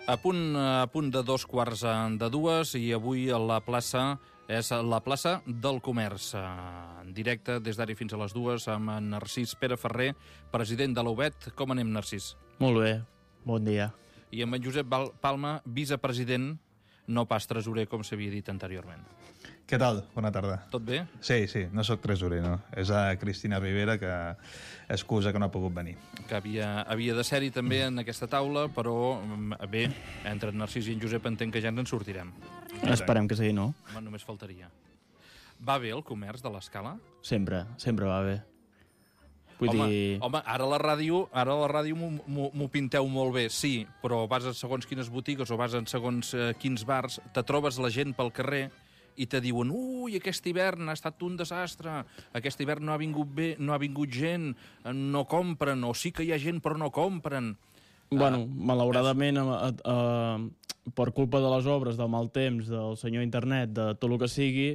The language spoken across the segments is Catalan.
A punt de 2:15 i avui a la plaça és la plaça del Comerç. En directe des d'ara fins a les 2 amb en Narcís Pere Ferrer, president de l'UBET. Com anem, Narcís? Molt bé, bon dia. I amb en Josep Palma, vicepresident, no pas tresorer, com s'havia dit anteriorment. Què tal? Bona tarda. Tot bé? Sí, no sóc tresorer, no. És a Cristina Rivera, que excusa que no ha pogut venir. Que havia de ser-hi també en aquesta taula, però bé, entre en Narcís i en Josep entenc que ja ens en sortirem. Esperem que sí, no? Home, només faltaria. Va bé el comerç de l'Escala? Sempre va bé. Home, ara a la ràdio m'ho pinteu molt bé, sí, però vas a segons quines botigues o vas a segons quins bars, te trobes la gent pel carrer i te diuen, ui, aquest hivern ha estat un desastre, aquest hivern no ha vingut bé, no ha vingut gent, no compren, o sí que hi ha gent però no compren. Bueno, malauradament, per culpa de les obres, del mal temps, del senyor internet, de tot el que sigui,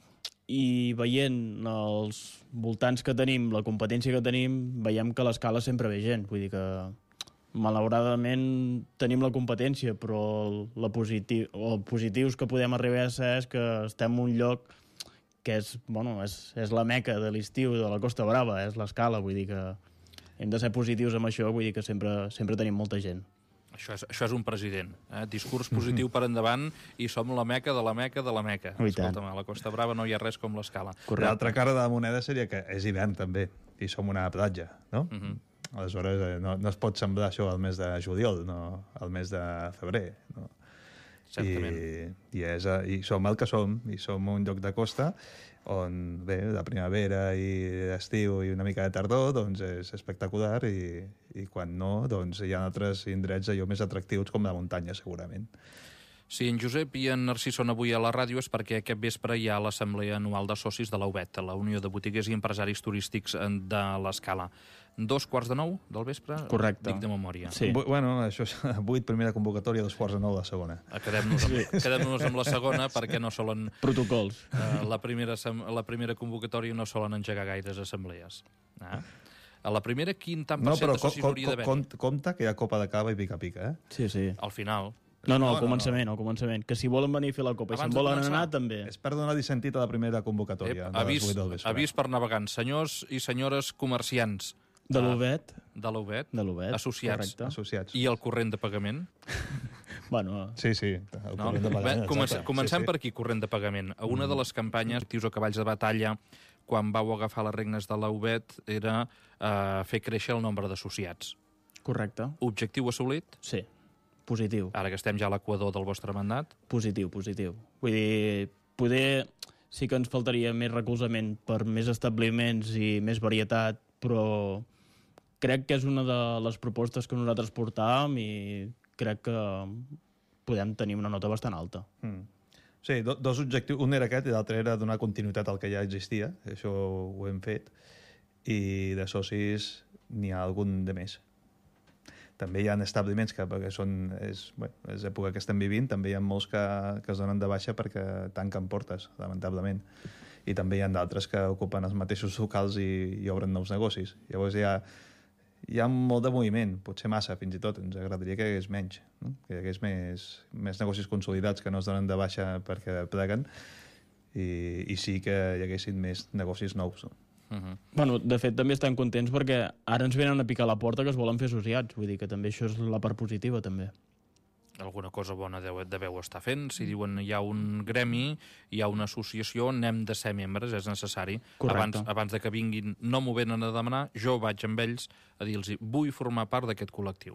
i veient els voltants que tenim, la competència que tenim, veiem que a l'Escala sempre ve gent. Vull dir que, malauradament, tenim la competència, però els positius que podem arribar a ser és que estem en un lloc que és la meca de l'estiu de la Costa Brava, és l'Escala. Vull dir que hem de ser positius amb això, vull dir que sempre tenim molta gent. Això és un president. Discurs positiu per endavant i som la meca de la meca de la meca. Escolta'm, a la Costa Brava no hi ha res com l'Escala. L'altra cara de la moneda seria que és hivern també, i som una platja, no? Aleshores, no es pot semblar això al mes de juliol, no al mes de febrer, no? Certament. I som el que som, i som un lloc de costa on, bé, de primavera i d'estiu i una mica de tardor, doncs és espectacular, i quan no, doncs hi ha altres indrets allò més atractius com la muntanya, segurament. Si en Josep i en Narcís són avui a la ràdio és perquè aquest vespre hi ha l'assemblea anual de socis de la UBET, la Unió de Botiguers i Empresaris Turístics de l'Escala. 8:45 del vespre? Correcte. Dic de memòria. Sí. Bueno, això és 8, primera convocatòria, 8:45 la segona. Quedem-nos amb la segona perquè no solen... Protocols. La primera convocatòria no solen engegar gaires assemblees. A la primera, quin tant per cent de socis hauria d'haver-hi? Compte que hi ha copa de cava i pica-pica, Sí. Al final... No, al començament. Que si volen venir a fer la copa i se'n volen anar, també. És per donar-hi sentit a la primera convocatòria. Avís per navegants. Senyors i senyores comerciants. De l'UBET. De l'UBET. Associats. Associats. I el corrent de pagament? Bueno... Sí. El corrent de pagament. Comencem per aquí, corrent de pagament. Una de les campanyes, actius o cavalls de batalla, quan vau agafar les regnes de l'UBET, era fer créixer el nombre d'associats. Correcte. Objectiu assolit? Sí. Positiu. Ara que estem ja a l'equador del vostre mandat? Positiu. Vull dir, poder sí que ens faltaria més recolzament per més establiments i més varietat, però crec que és una de les propostes que nosaltres portàvem i crec que podem tenir una nota bastant alta. Sí, dos objectius. Un era aquest i l'altre era donar continuïtat al que ja existia. Això ho hem fet. I de socis n'hi ha algun de més. També hi ha establiments que, perquè és època que estem vivint, també hi ha molts que es donen de baixa perquè tanquen portes, lamentablement. I també hi ha d'altres que ocupen els mateixos locals i obren nous negocis. Llavors hi ha molt de moviment, potser massa fins i tot. Ens agradaria que hi hagués menys, no? Que hi hagués més negocis consolidats que no es donen de baixa perquè pleguen i sí que hi haguessin més negocis nous, no? Bueno, de fet també estem contents perquè ara ens venen a picar a la porta que es volen fer associats, vull dir que també això és la part positiva també. Alguna cosa bona deveu estar fent. Si diuen hi ha un gremi, hi ha una associació, n'hem de ser membres, és necessari. Abans de que vinguin, no m'ho venen a demanar, jo vaig amb ells a dir-los vull formar part d'aquest col·lectiu.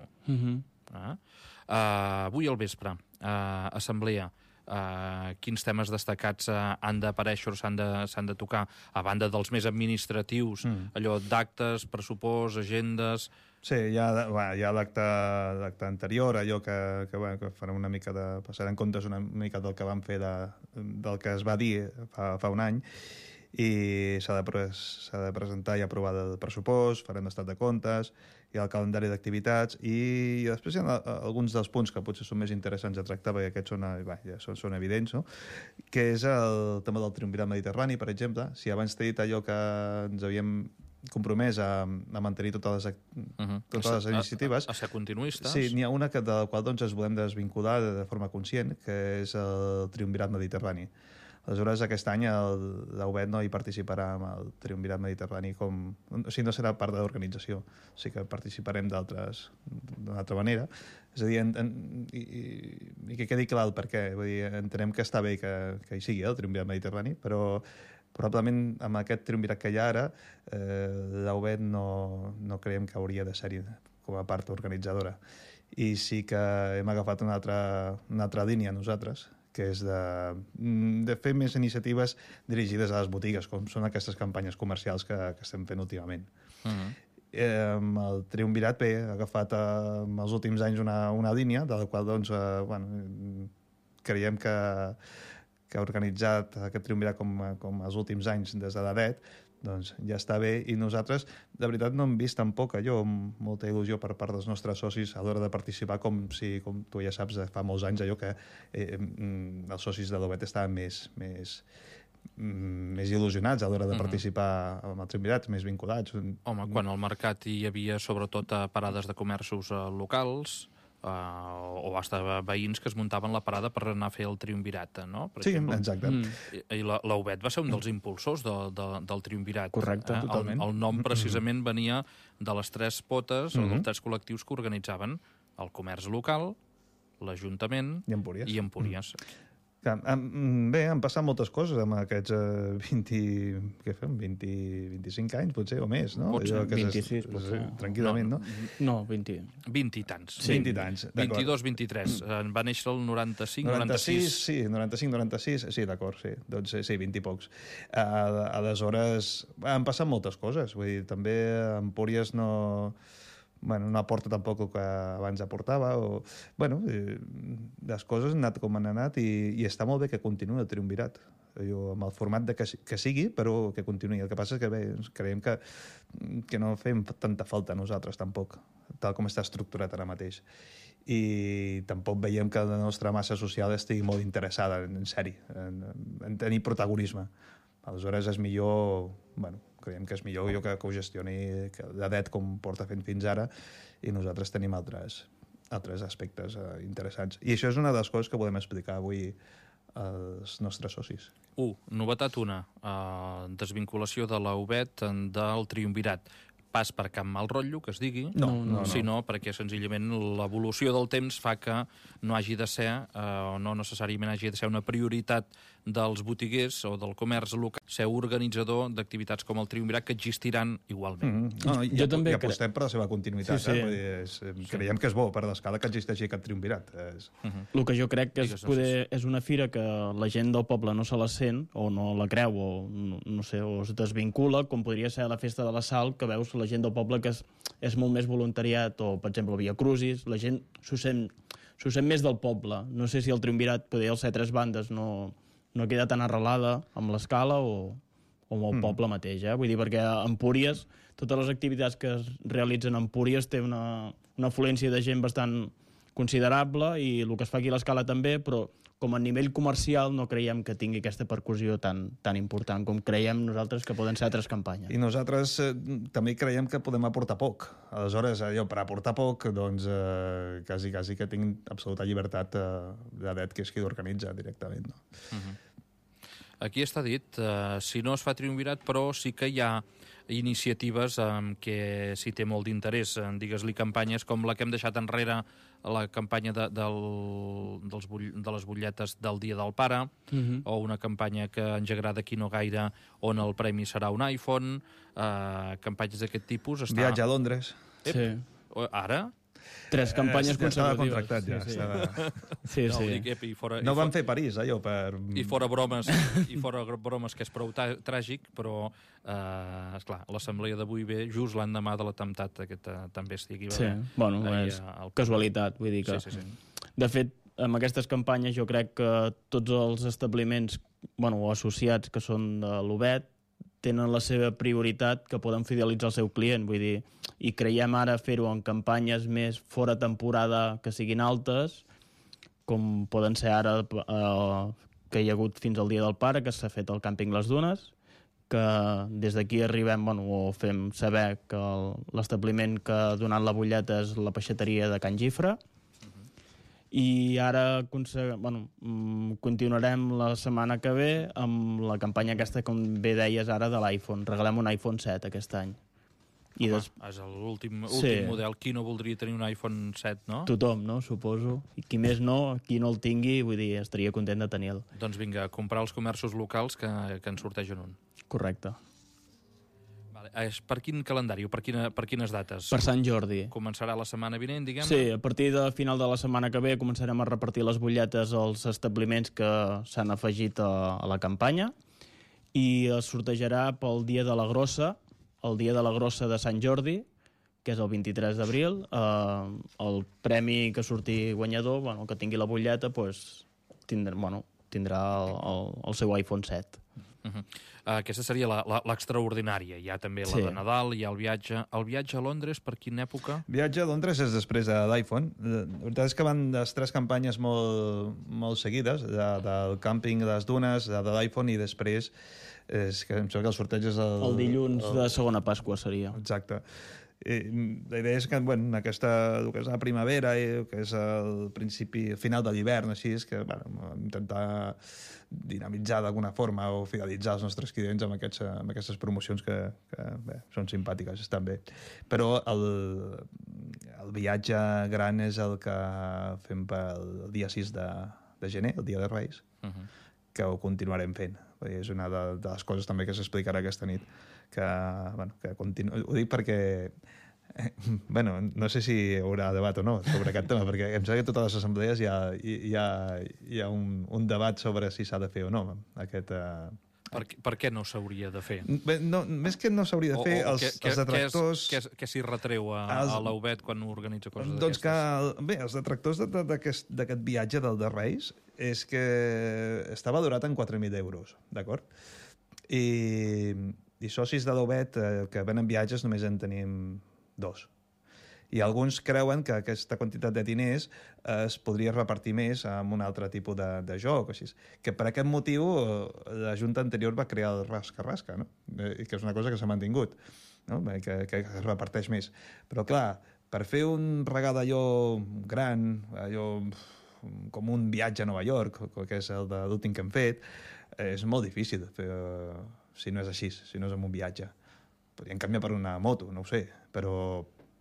Avui al vespre, assemblea, quins temes destacats han d'aparèixer o s'han de tocar, a banda dels més administratius, allò d'actes, pressupost, agendes... Sí, hi ha l'acte anterior, allò que farem una mica de... passarem comptes una mica del que vam fer del que es va dir fa un any, i s'ha de presentar i aprovar el pressupost, farem l'estat de comptes, hi ha el calendari d'activitats i després hi ha alguns dels punts que potser són més interessants de tractar, perquè aquests són evidents, no? Que és el tema del triumvirat mediterrani, per exemple. Si abans t'he dit allò que ens havíem compromès a mantenir totes les iniciatives. A ser continuistes. Sí, n'hi ha una de la qual doncs, ens volem desvincular de forma conscient, que és el Triumvirat Mediterrani. Aleshores, aquest any la UBET no hi participarà amb el Triumvirat Mediterrani o sigui, no serà part de l'organització, o sigui que participarem d'una altra manera. És a dir, i que quedi clar el per què. Vull dir, entenem que està bé que hi sigui el Triumvirat Mediterrani, però probablement amb aquest triumvirat que hi ha ara, la UBET no creiem que hauria de ser-hi com a part organitzadora. I sí que hem agafat una altra línia nosaltres, que és de fer més iniciatives dirigides a les botigues, com són aquestes campanyes comercials que estem fent últimament. El Triumvirat ha agafat en els últims anys una línia de la qual doncs, creiem que ha organitzat aquest Triumvirat com els últims anys des de l'EDET, doncs ja està bé, i nosaltres de veritat no hem vist tampoc allò amb molta il·lusió per part dels nostres socis a l'hora de participar, com tu ja saps, fa molts anys allò que els socis de l'OBET estaven més il·lusionats a l'hora de participar en el Triumvirat, més vinculats. Home, quan al mercat hi havia sobretot parades de comerços locals, o hasta veïns que es muntaven la parada per anar a fer el Triumvirat, no? Per exemple. Exacte. I la UBET va ser un dels impulsors del Triumvirat. Correcte, totalment. El nom precisament venia de les 3 potes, o dels 3 col·lectius que organitzaven el comerç local, l'Ajuntament i Empúries. Bé, han passat moltes coses amb aquests 25 anys, potser, o més, no? Potser 26, potser. Tranquil·lament, no? No, 20. 20 i tants. Sí. 20 i tants. 22, 23. Va néixer el 95, 96. Sí, 95, 96. Sí, d'acord, sí. Doncs sí, 20 i pocs. Aleshores, han passat moltes coses. Vull dir, també Empúries no aporta tampoc el que abans aportava. Les coses han anat com han anat i està molt bé que continuï el Triumvirat. Amb el format que sigui, però que continuï. El que passa és que creiem que no fem tanta falta a nosaltres, tampoc, tal com està estructurat ara mateix. I tampoc veiem que la nostra massa social estigui molt interessada en ser-hi, en tenir protagonisme. Aleshores és millor... creiem que és millor que ho gestioni l'EDET com porta fent fins ara, i nosaltres tenim altres aspectes interessants. I això és una de les coses que podem explicar avui als nostres socis. Novetat 1, desvinculació de la UBET del Triumvirat. Pas per cap mal rotllo, que es digui, sinó perquè senzillament l'evolució del temps fa que no hagi de ser, o no necessàriament hagi de ser una prioritat dels botiguers o del comerç local, ser organitzador d'activitats com el Triumvirat, que existiran igualment. Jo també apostem per la seva continuïtat. Creiem que és bo per l'escala que existeixi aquest Triumvirat. El que jo crec que és una fira que la gent del poble no se la sent, o no la creu, o no sé, o es desvincula, com podria ser la festa de la Sal, que veus la gent del poble que és molt més voluntariat, o, per exemple, Via Crucis, la gent s'ho sent més del poble. No sé si el Triumvirat, poder ser 3 bandes, no queda tan arrelada amb l'escala o amb el poble mateix. Vull dir, perquè a Empúries, totes les activitats que es realitzen a Empúries té una afluència de gent bastant considerable, i el que es fa aquí a l'escala també, però com a nivell comercial no creiem que tingui aquesta percussió tan important com creiem nosaltres que poden ser altres campanyes. I nosaltres també creiem que podem aportar poc. Aleshores, per aportar poc, doncs quasi que tinc absoluta llibertat d'EDET, que és qui l'organitza directament. Aquí està dit, si no es fa Triumvirat, però sí que hi ha iniciatives que s'hi té molt d'interès. Digues-li campanyes com la que hem deixat enrere, la campanya de les butlletes del Dia del Pare, o una campanya que ens agrada aquí no gaire, on el premi serà un iPhone, campanyes d'aquest tipus. Viatge a Londres. Sí. Ara? 3 campanyes consecutives. Estava contractat, ja. Sí. No van fer París, allò, per... I fora bromes, que és prou tràgic, però, esclar, l'assemblea d'avui ve just l'endemà de l'atemptat que també estigui. Sí, és casualitat, vull dir que... Sí. De fet, amb aquestes campanyes jo crec que tots els establiments o associats que són de l'UBET tenen la seva prioritat, que poden fidelitzar el seu client, vull dir, i creiem ara fer-ho en campanyes més fora temporada que siguin altes, com poden ser ara que hi ha hagut fins al Dia del Pare, que s'ha fet al càmping Les Dunes, que des d'aquí arribem, o fem saber que l'establiment que ha donat la butlleta és la peixateria de Can Gifre, i ara continuarem la setmana que ve amb la campanya aquesta, com bé deies ara, de l'iPhone. Regalem un iPhone 7 aquest any. És l'últim model. Qui no voldria tenir un iPhone 7, no? Tothom, no? Suposo. I qui més no, qui no el tingui, vull dir, estaria content de tenir-lo. Doncs vinga, a comprar els comerços locals que en sortegen un. Correcte. Vale. Per quin calendari o per quines dates? Per Sant Jordi. Començarà la setmana vinent, diguem? Sí, a partir de final de la setmana que ve començarem a repartir les butlletes als establiments que s'han afegit a la campanya, i es sortejarà pel Dia de la Grossa, el Dia de la Grossa de Sant Jordi, que és el 23 d'abril. El premi que surti guanyador, que tingui la butlleta, tindrà el seu iPhone 7. Aquesta seria l'extraordinària. Hi ha també la de Nadal, hi ha el viatge. El viatge a Londres, per quina època? El viatge a Londres és després de l'iPhone. La veritat és que van les 3 campanyes molt seguides, del càmping, de les dunes, de l'iPhone, i després és que em sembla que el sorteig és el dilluns de segona Pasqua seria. Exacte. La idea és que, el que és la primavera, que és el final de l'hivern, així és que intentar dinamitzar d'alguna forma o fidelitzar els nostres clients amb aquestes promocions que són simpàtiques, estan bé. Però el viatge gran és el que fem pel dia 6 de gener, el dia de Reis, que ho continuarem fent. És una de les coses també que s'explicarà aquesta nit, que ho dic perquè no sé si hi haurà debat o no sobre aquest tema, perquè em sembla que a totes les assemblees hi ha un debat sobre si s'ha de fer o no aquest... Per què no s'hauria de fer? Bé, no, més que no s'hauria de fer, els detractors... Què s'hi retreu a l'UBET quan organitza coses doncs d'aquestes? Els detractors d'aquest viatge del de Reis és que està valorat en 4.000 euros, d'acord? I socis de l'UBET que venen viatges només en tenim 2. I alguns creuen que aquesta quantitat de diners es podria repartir més amb un altre tipus de joc, així. Que per aquest motiu la Junta anterior va crear el rasca-rasca, no? Que és una cosa que s'ha mantingut, no? Que es reparteix més. Però clar, per fer un regal allò gran, allò com un viatge a Nova York, que és el de l'últim que hem fet, és molt difícil si no és així, si no és amb un viatge. Podríem canviar per una moto, no ho sé, però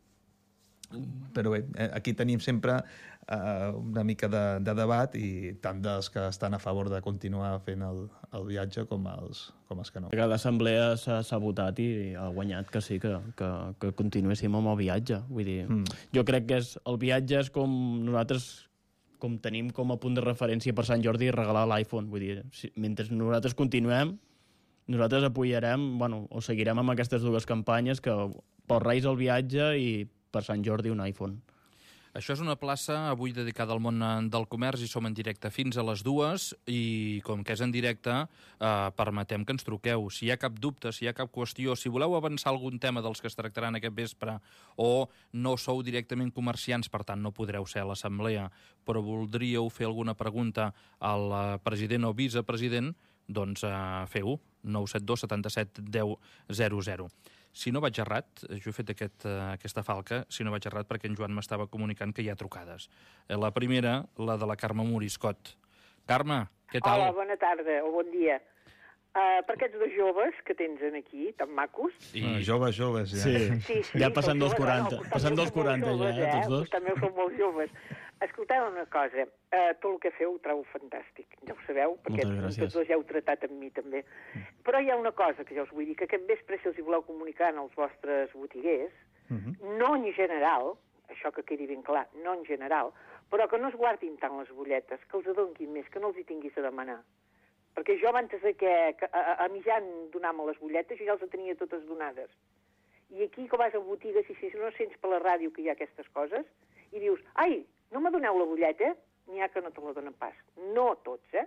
bé, aquí tenim sempre una mica de debat, i tant dels que estan a favor de continuar fent el viatge com els que no. Cada assemblea s'ha votat i ha guanyat que sí, que continuéssim amb el viatge. Vull dir, jo crec que el viatge és com nosaltres tenim com a punt de referència per Sant Jordi regalar l'iPhone. Vull dir, mentre nosaltres continuem, nosaltres apoyarem, o seguirem amb aquestes 2 campanyes, que pels Reis el viatge i per Sant Jordi un iPhone. Això és una plaça avui dedicada al món del comerç i som en directe fins a les 2, i com que és en directe permetem que ens truqueu. Si hi ha cap dubte, si hi ha cap qüestió, si voleu avançar algun tema dels que es tractaran aquest vespre, o no sou directament comerciants, per tant no podreu ser a l'assemblea, però voldríeu fer alguna pregunta al president o vicepresident, doncs feu-ho, 972 77 10 00. Si no vaig errat, jo he fet aquesta falca, si no vaig errat perquè en Joan m'estava comunicant que hi ha trucades. La primera, la de la Carme Moriscot. Carme, què tal? Hola, bona tarda o bon dia. Per aquests 2 joves que tens aquí, tan macos... Joves, ja. Sí, ja passant dels 40. Passant dels 40 ja, tots 2. També som molt joves. Escolteu una cosa, tot el que feu ho trobo fantàstic, ja ho sabeu, perquè tots 2 ja heu tratat amb mi també. Però hi ha una cosa que jo us vull dir, que aquest vespre, si els hi voleu comunicar als vostres botiguers, no en general, això que quedi ben clar, no en general, però que no es guardin tant les butlletes, que els adonquin més, que no els hi tinguis a demanar. Perquè jo abans que a mitjan donar-me les butlletes, jo ja les tenia totes donades. I aquí, que vas a botigues, i si no sents per la ràdio que hi ha aquestes coses, i dius, ai, no me doneu la butlleta? N'hi ha que no te la donen pas. No tots,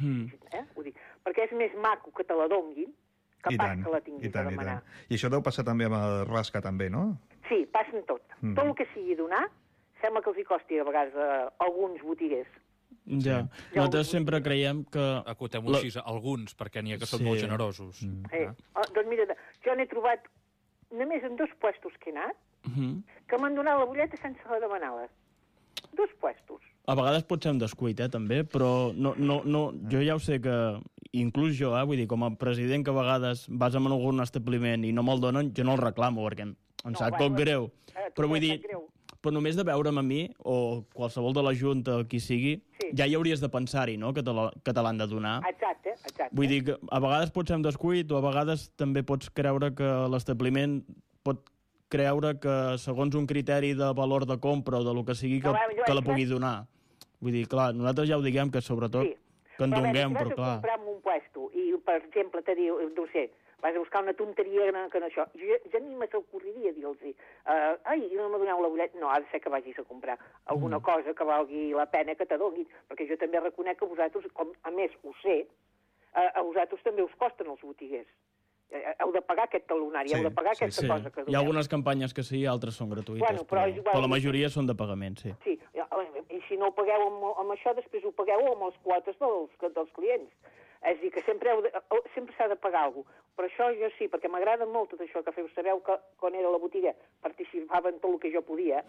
Ho dic. Perquè és més maco que te la donguin que pas que la tinguis a demanar. I això deu passar també amb el rasca, també, no? Sí, passen tot. Tot el que sigui donar, sembla que els hi costi a vegades a alguns botiguers. Ja. Nosaltres sempre creiem que... Acotem-ho així, alguns, perquè n'hi ha que són molt generosos. Doncs mira, jo n'he trobat, només en 2 puestos que he anat, que m'han donat la butlleta sense la demanar-la. 2 puestos. A vegades pot ser un descuit, també, però jo ja ho sé que, inclús jo, vull dir, com a president que a vegades vas a algun establiment i no me'l donen, jo no el reclamo, perquè em sap poc greu. Però vull dir, però només de veure'm a mi, o qualsevol de la Junta, o qui sigui, ja hi hauries de pensar-hi, no?, que te l'han de donar. Exacte. Vull dir que a vegades pot ser un descuit, o a vegades també pots creure que l'establiment pot creure que segons un criteri de valor de compra o de lo que sigui que la pugui donar. Vull dir, clar, nosaltres ja ho diguem que sobretot que en donem, però clar... Si vas a comprar en un puesto i, per exemple, te diu, no sé, vas a buscar una tonteria que no això, jo ni me s'ocorriria dir-los ai, no m'ha donat la butlleta. No, ha de ser que vagis a comprar alguna cosa que valgui la pena que te donin, perquè jo també reconec que vosaltres, com a més ho sé, a vosaltres també us costen els botiguers. Heu de pagar aquest talonari, heu de pagar aquesta cosa que doneu. Hi ha algunes campanyes que sí, altres són gratuïtes, però la majoria són de pagament, sí. Sí, i si no ho pagueu amb això, després ho pagueu amb els quotes dels clients. És a dir, que sempre s'ha de pagar alguna cosa. Per això jo sí, perquè m'agrada molt tot això que feu. Sabeu que quan era a la botiga participava en tot el que jo podia.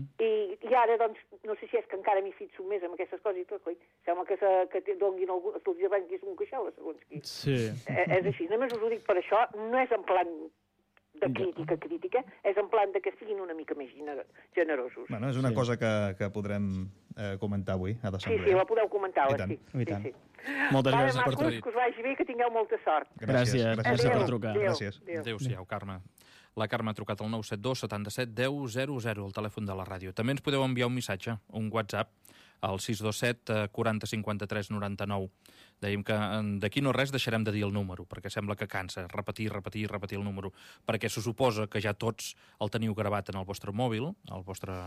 I ara, doncs, no sé si és que encara m'hi fixo més amb aquestes coses i tot, coi, sembla que donguin els arrenquis un queixal, segons qui. Sí. És així. Només us ho dic per això, no és en plan de crítica, és en plan de que siguin una mica més generosos. Bueno, és una cosa que podrem comentar avui a l'assemblea. Sí, la podeu comentar, sí. Moltes gràcies per trucar. Que us vagi bé, que tingueu molta sort. Gràcies per trucar. Adéu-siau, Carme. La Carme ha trucat al 972 77 10 00, el telèfon de la ràdio. També ens podeu enviar un missatge, un WhatsApp, al 627 40 53 99. Dèiem que d'aquí no res deixarem de dir el número, perquè sembla que cansa repetir el número, perquè se suposa que ja tots el teniu gravat en el vostre mòbil, en el vostre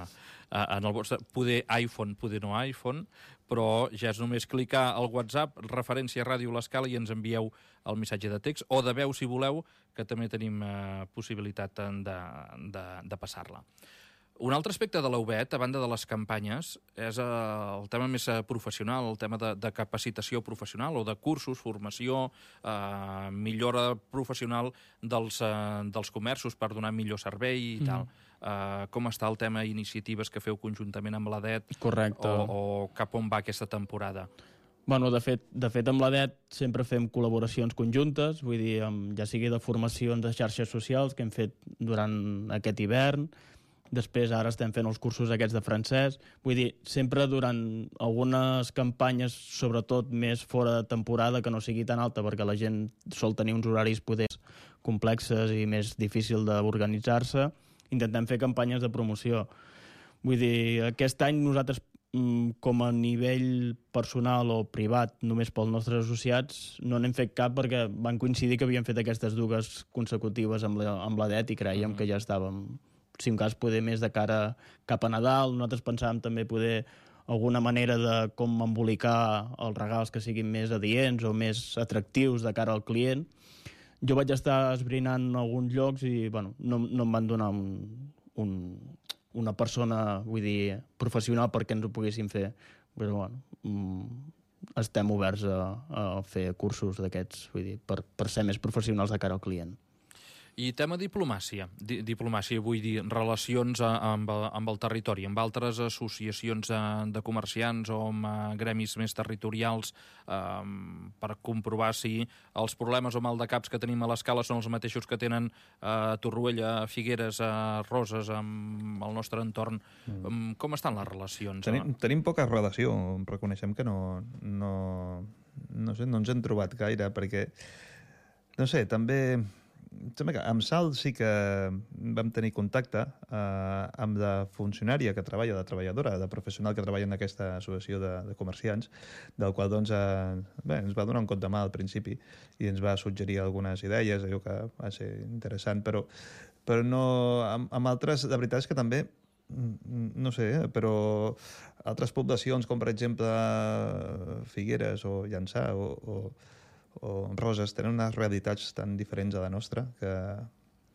poder iPhone, poder no iPhone, però ja és només clicar al WhatsApp, referència Ràdio L'Escala, i ens envieu el missatge de text, o de veu, si voleu, que també tenim possibilitat de passar-la. Un altre aspecte de la UBET, a banda de les campanyes, és el tema més professional, el tema de capacitació professional o de cursos, formació, millora professional dels comerços per donar millor servei i tal. Com està el tema iniciatives que feu conjuntament amb l'ADET? Correcte. O cap on va aquesta temporada? Bueno, de fet amb l'ADET sempre fem col·laboracions conjuntes, vull dir, ja sigui de formacions de xarxes socials que hem fet durant aquest hivern. Després ara estem fent els cursos aquests de francès. Vull dir, sempre durant algunes campanyes, sobretot més fora de temporada, que no sigui tan alta, perquè la gent sol tenir uns horaris potents complexes i més difícil d'organitzar-se, intentem fer campanyes de promoció. Vull dir, aquest any nosaltres, com a nivell personal o privat, només pels nostres associats, no n'hem fet cap perquè van coincidir que havíem fet aquestes dues consecutives amb l'ADET i creiem que ja estàvem... si un cas poder més de cara cap a Nadal. Nosaltres pensàvem també poder alguna manera de com embolicar els regals que siguin més adients o més atractius de cara al client. Jo vaig estar esbrinant alguns llocs i no em van donar una persona, vull dir, professional perquè ens ho poguessin fer. Però estem oberts a fer cursos d'aquests, vull dir, per ser més professionals de cara al client. I tema diplomàcia. Diplomàcia, vull dir, relacions amb el territori, amb altres associacions de comerciants o amb gremis més territorials per comprovar si els problemes o maldecaps que tenim a l'Escala són els mateixos que tenen a Torroella, Figueres, a Roses, amb el nostre entorn. Com estan les relacions? Tenim poca relació. Reconeixem que no ens hem trobat gaire, perquè, no sé, també... Amb Salt sí que vam tenir contacte amb la funcionària que treballa, de treballadora, de professional que treballa en aquesta associació de comerciants, del qual doncs, ens va donar un cop de mà al principi i ens va suggerir algunes idees, allò que va ser interessant, però no, amb altres, la veritat és que també, no sé, però altres poblacions, com per exemple Figueres o Llançà o Roses, tenen unes realitats tan diferents a la nostra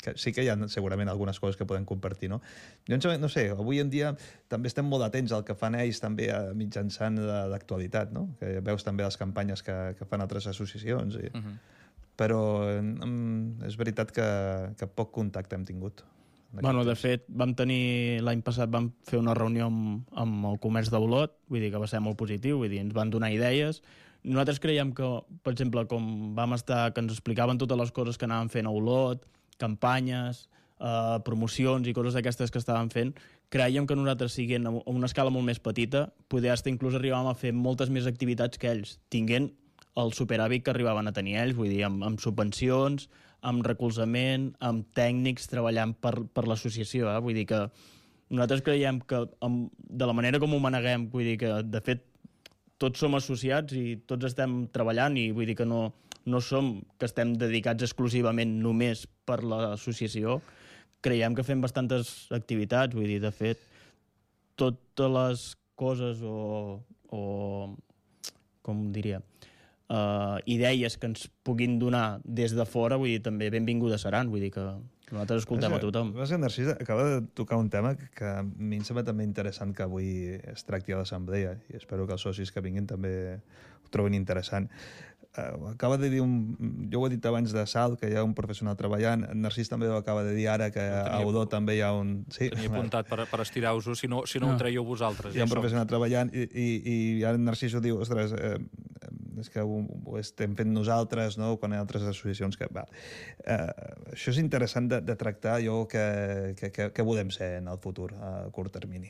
que sí que hi ha segurament algunes coses que podem compartir, no? Jo no sé, avui en dia també estem molt atents al que fan ells també mitjançant l'actualitat, no? Que veus també les campanyes que fan altres associacions. Però és veritat que poc contacte hem tingut. Bueno, de fet, l'any passat vam fer una reunió amb el comerç d'Olot, vull dir que va ser molt positiu, vull dir, ens van donar idees. Nosaltres creiem que, per exemple, com vam estar, que ens explicaven totes les coses que anaven fent a Olot, campanyes, promocions i coses d'aquestes que estaven fent, creiem que nosaltres, siguent a una escala molt més petita, poder inclús arribàvem a fer moltes més activitats que ells, tinguent el superàvit que arribaven a tenir ells, vull dir, amb subvencions, amb recolzament, amb tècnics treballant per l'associació. Vull dir que nosaltres creiem que de la manera com ho maneguem, vull dir que, de fet, tots som associats i tots estem treballant i vull dir que no som que estem dedicats exclusivament només per l'associació. Creiem que fem bastantes activitats, vull dir, de fet, totes les coses o com diria, idees que ens puguin donar des de fora, vull dir, també benvingudes seran, vull dir que nosaltres escoltem a tothom. Narcís acaba de tocar un tema que a mi em sembla també interessant que avui es tracti a l'assemblea i espero que els socis que vinguin també ho trobin interessant. Acaba de dir jo ho he dit abans de Salt, que hi ha un professional treballant. Narcís també ho acaba de dir ara, que a Udó també hi ha un... Sí, tenia apuntat per estirar-vos-ho, si no ho traieu vosaltres. Hi ha un professional treballant i ara Narcís ho diu, ostres, és que ho estem fent nosaltres, no?, quan hi ha altres associacions que... Això és interessant de tractar allò que volem ser en el futur, a curt termini.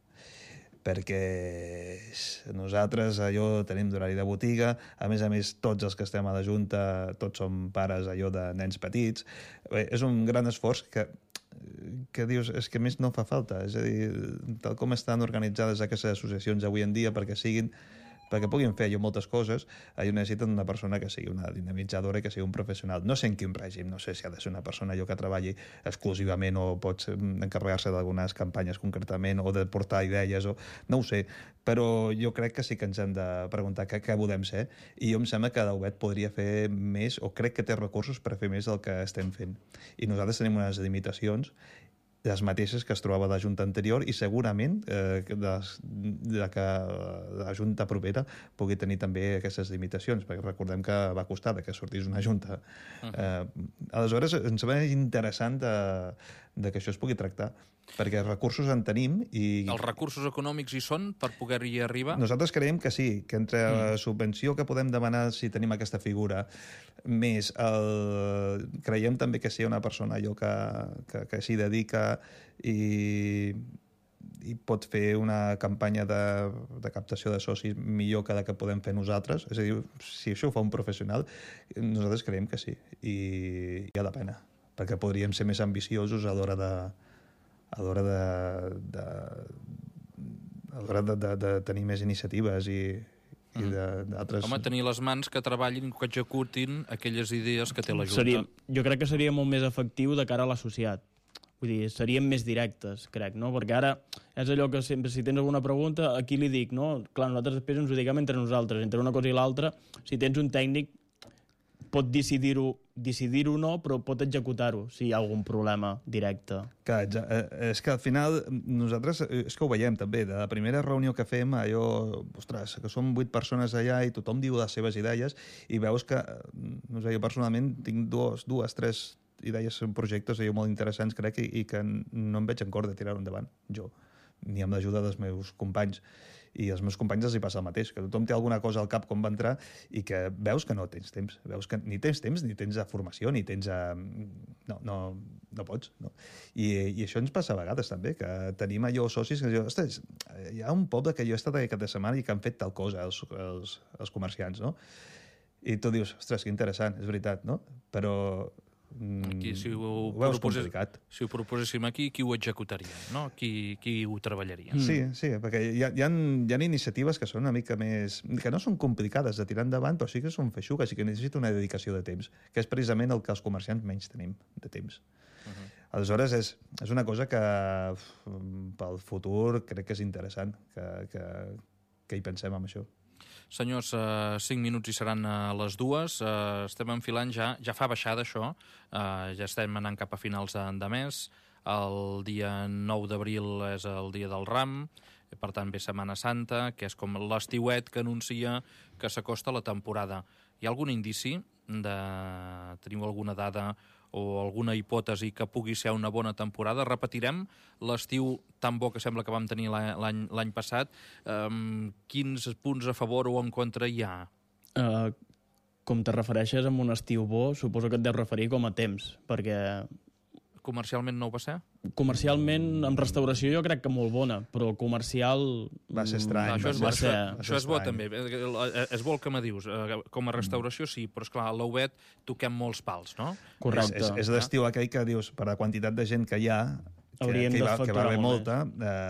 Perquè nosaltres allò tenim d'horari de botiga, a més, tots els que estem a la Junta, tots som pares allò de nens petits. Bé, és un gran esforç que dius, és que més no fa falta. És a dir, tal com estan organitzades aquestes associacions avui en dia perquè puguin fer allò moltes coses, necessiten una persona que sigui una dinamitzadora i que sigui un professional. No sé en quin règim, no sé si ha de ser una persona allò que treballi exclusivament o pots encarregar-se d'algunes campanyes concretament o de portar idees, no ho sé, però jo crec que sí que ens hem de preguntar què volem ser i jo em sembla que l'UBET podria fer més o crec que té recursos per fer més del que estem fent. I nosaltres tenim unes limitacions les mateixes que es trobava a la Junta anterior i segurament que la Junta propera pugui tenir també aquestes limitacions, perquè recordem que va costar que sortís una Junta. Aleshores, ens sembla interessant que això es pugui tractar, perquè recursos en tenim i... Els recursos econòmics hi són per poder-hi arribar? Nosaltres creiem que sí, que entre la subvenció que podem demanar si tenim aquesta figura, més creiem també que sigui una persona allò que s'hi dedica i pot fer una campanya de captació de socis millor que la que podem fer nosaltres. És a dir, si això ho fa un professional, nosaltres creiem que sí, i ha de pena, perquè podríem ser més ambiciosos a l'hora de tenir més iniciatives i d'altres... Home, tenir les mans que treballin, que executin aquelles idees que té la Junta. Jo crec que seria molt més efectiu de cara a l'associat. Vull dir, seríem més directes, crec, no? Perquè ara és allò que sempre, si tens alguna pregunta, aquí li dic, no? Clar, nosaltres després ens ho diguem entre nosaltres, entre una cosa i l'altra. Si tens un tècnic, pot decidir-ho no, però pot executar-ho si hi ha algun problema directe. Clar, és que al final nosaltres, és que ho veiem també, de la primera reunió que fem, allò, ostres, que som 8 persones allà i tothom diu les seves idees i veus que, no sé, jo personalment tinc dues, tres idees, projectes molt interessants, crec, i que no em veig en cor de tirar-ho endavant, jo, ni amb l'ajuda dels meus companys. I als meus companys els hi passa el mateix, que tothom té alguna cosa al cap quan va entrar i que veus que no tens temps, veus que ni tens temps, ni tens formació, ni tens... No pots, no? I això ens passa a vegades també, que tenim allò socis que diuen, ostres, hi ha un poble que jo he estat aquest de setmana i que han fet tal cosa els comerciants, no? I tu dius, ostres, que interessant, és veritat, no? Però... Aquí, si ho proposéssim aquí, qui ho executaria, no? Qui ho treballaria? Sí, perquè hi ha iniciatives que són una mica més... que no són complicades de tirar endavant, però sí que són feixugues i que necessiten una dedicació de temps, que és precisament el que els comerciants menys tenim, de temps. Aleshores, és una cosa que pel futur crec que és interessant, que hi pensem en això. Senyors, 5 minuts i seran a les 2. Estem enfilant ja fa baixada això, ja estem anant cap a finals de mes. El dia 9 d'abril és el dia del Ram, per tant ve Setmana Santa, que és com l'estiuet que anuncia que s'acosta la temporada. Hi ha algun indici? Teniu alguna dada o alguna hipòtesi que pugui ser una bona temporada? Repetirem l'estiu tan bo que sembla que vam tenir l'any passat. Quins punts a favor o en contra hi ha? Com te refereixes amb un estiu bo, suposo que et deus referir com a temps, perquè... Comercialment no ho va ser? Comercialment, amb restauració jo crec que molt bona, però comercial... Va ser estrany. Això és bo també. És bo el que me dius. Com a restauració sí, però esclar, a l'Ouet toquem molts pals, no? Correcte. És l'estiu aquell que dius, per la quantitat de gent que hi ha, que va haver molta,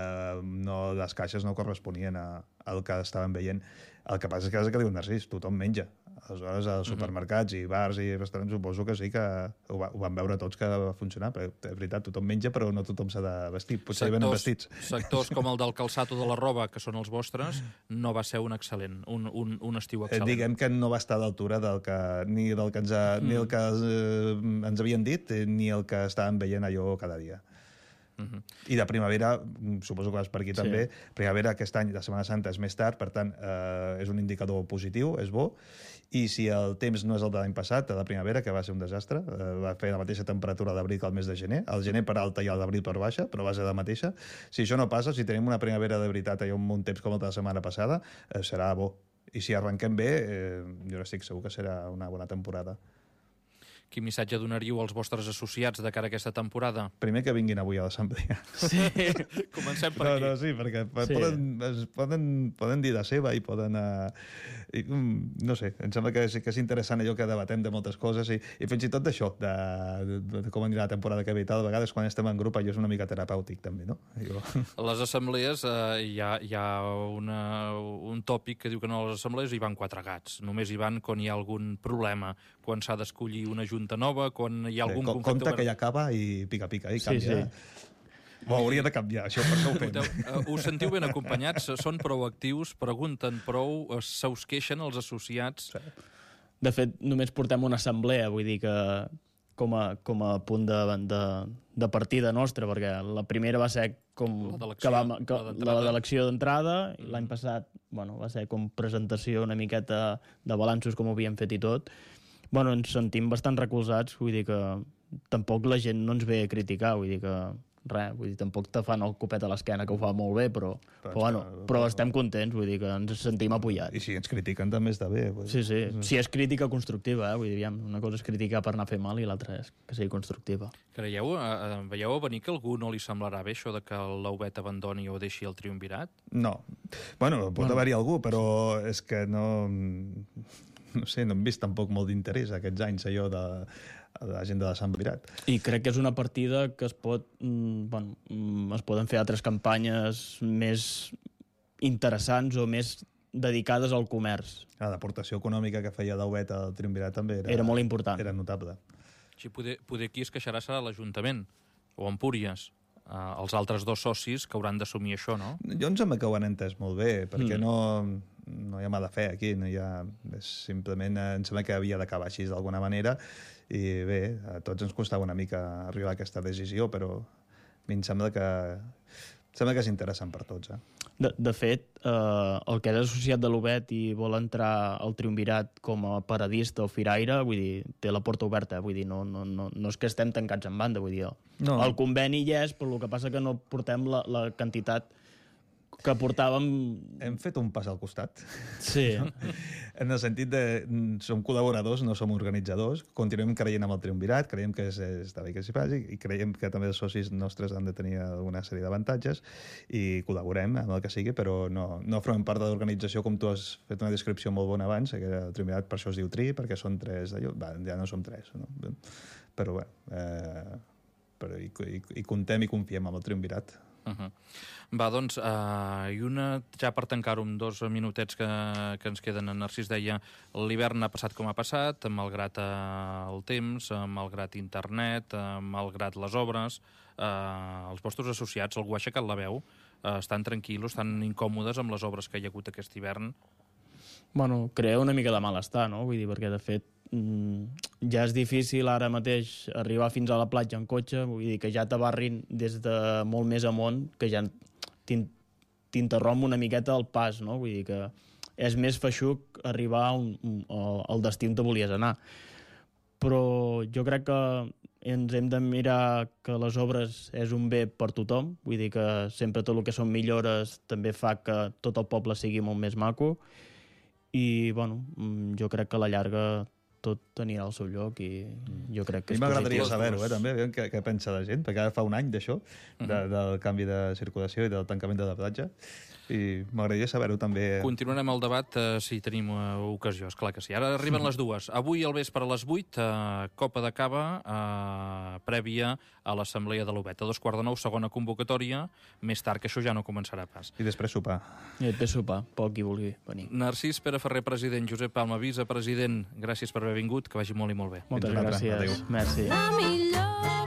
les caixes no corresponien al que estàvem veient. El que passa és que és el que diu Narcís, tothom menja. Aleshores, als supermercats i bars i restaurants suposo que sí que ho van veure tots que va funcionar, però és veritat, tothom menja però no tothom s'ha de vestir, potser venen vestits. Sectors com el del calçat o de la roba, que són els vostres, no va ser un excel·lent, un estiu excel·lent. Diguem que no va estar a l'altura ni el que ens havien dit ni el que estàvem veient allò cada dia. I de primavera, suposo que vas per aquí també, primavera aquest any, la Setmana Santa és més tard, per tant és un indicador positiu, és bo, i si el temps no és el de l'any passat, de la primavera, que va ser un desastre, va fer la mateixa temperatura d'abril que el mes de gener, el gener per alta i el d'abril per baixa, però va ser la mateixa. Si això no passa, si tenim una primavera de veritat i un temps com el de la setmana passada, serà bo. I si arrenquem bé, jo estic segur que serà una bona temporada. Quin missatge donaríeu als vostres associats de cara a aquesta temporada? Primer que vinguin avui a l'assemblea. Sí, comencem per aquí. Sí, perquè poden dir de seva i poden... no sé, em sembla que és interessant allò que debatem de moltes coses i fins i tot d'això, de com anirà la temporada que ve i tal. A vegades quan estem en grup allò és una mica terapèutic també, no? A les assemblees hi ha un tòpic que diu que no a les assemblees hi van 4 gats. Només hi van quan hi ha algun problema, quan s'ha d'escollir una junta nova, quan hi ha algun conflicte... Compte que ja acaba i pica, i canvia. Ho hauria de canviar, això per què ho fem. Us sentiu ben acompanyats? Són prou actius? Pregunten prou? Se us queixen els associats? De fet, només portem una assemblea, vull dir que com a punt de partida nostra, perquè la primera va ser com la d'elecció d'entrada, l'any passat va ser com presentació una miqueta de balanços com ho havíem fet i tot. Ens sentim bastant recolzats, vull dir que tampoc la gent no ens ve a criticar, vull dir que tampoc te fan el copet a l'esquena, que ho fa molt bé, però estem contents, vull dir que ens sentim apoyats. I si ens critiquen també està bé. Sí. Si és crítica constructiva, vull dir, una cosa és criticar per anar a fer mal i l'altra és que sigui constructiva. Veieu a venir que a algú no li semblarà bé això de que l'Ouet abandoni o deixi el triumvirat? No. Pot haver-hi algú, però és que no sé, no hem vist tampoc molt d'interès aquests anys, allò de la gent de la Sant Virat. I crec que és una partida que es poden fer altres campanyes més interessants o més dedicades al comerç. L'aportació econòmica que feia l'Ouet al triumvirat també era molt important. Era notable. Sí, poder qui es queixarà serà l'Ajuntament o Empúries. Els altres 2 socis que hauran d'assumir això, no? Jo em sembla que ho han entès molt bé, perquè no hi ha mala fe aquí, simplement em sembla que havia d'acabar així d'alguna manera i bé, a tots ens costava una mica arribar a aquesta decisió, però a mi em sembla que és interessant per tots. De fet, el que és associat de l'Ouet i vol entrar al triumvirat com a paradista o firaire, vull dir, té la porta oberta, vull dir, no és que estem tancats en banda, vull dir, el conveni hi és, però el que passa que no portem la quantitat que portàvem... Hem fet un pas al costat. Sí. En el sentit de som col·laboradors, no som organitzadors, continuem creient amb el triumvirat, creiem que està bé que s'hi faci i creiem que també els socis nostres han de tenir alguna sèrie d'avantatges i col·laborem amb el que sigui, però no formem part de l'organització com tu has fet una descripció molt bona abans, que el triumvirat per això es diu tri, perquè són 3 d'allò, ja no som 3, no? Però bé, hi contem i confiem amb el triumvirat. Va, doncs, i ja per tancar-ho amb 2 minutets que ens queden, en Narcís deia l'hivern ha passat com ha passat, malgrat el temps, malgrat internet, malgrat les obres, els vostres associats, algú ha aixecat la veu, estan tranquil·los, estan incòmodes amb les obres que hi ha hagut aquest hivern? Bueno, crea una mica de malestar, no? Vull dir, perquè de fet ja és difícil ara mateix arribar fins a la platja en cotxe, vull dir que ja t'abarrin des de molt més amunt, que ja t'interromp una miqueta el pas, no? Vull dir que és més feixuc arribar al destí on te volies anar. Però jo crec que ens hem de mirar que les obres és un bé per tothom, vull dir que sempre tot el que són millores també fa que tot el poble sigui molt més maco, i bueno, jo crec que a la llarga tot anirà al seu lloc i jo crec que és positiu. A mi m'agradaria saber-ho, també, aviam què pensa la gent, perquè ara fa un any d'això, del canvi de circulació i del tancament de la platja, i m'agradaria saber-ho també. Continuarem el debat si tenim ocasió, esclar que sí. Ara arriben les dues. Avui al vespre a les 8, copa de cava prèvia a l'assemblea de l'Obet. A 8:45, segona convocatòria, més tard, que això ja no començarà pas. I després sopar. I després sopar, pel qui vulgui venir. Narcís Pere Ferrer, president, Josep Palma, vicepresident, gràcies per haver vingut, que vagi molt i molt bé. Moltes gràcies. Adéu. Merci.